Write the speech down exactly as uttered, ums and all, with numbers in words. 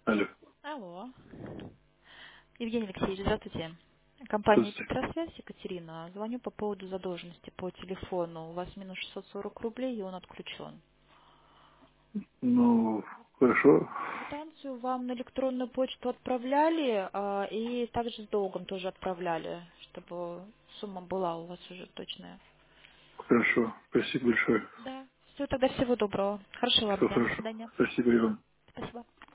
Алло. Алло. Евгений Алексеевич, здравствуйте. Компания Здравствуйте. Петросвязь, Екатерина. Звоню по поводу задолженности по телефону. У вас минус шестьсот сорок рублей, и он отключен. Ну, хорошо. Квитанцию вам на электронную почту отправляли, а, и также с долгом тоже отправляли, чтобы сумма была у вас уже точная. Хорошо. Спасибо большое. Да. Все, тогда всего доброго. Хорошего вам Все дня. До хорошо. свидания. Спасибо, Иван. Спасибо.